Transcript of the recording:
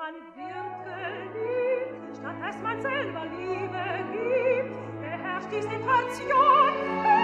man wird geliebt, statt dass man selber Liebe gibt, beherrscht die Situation.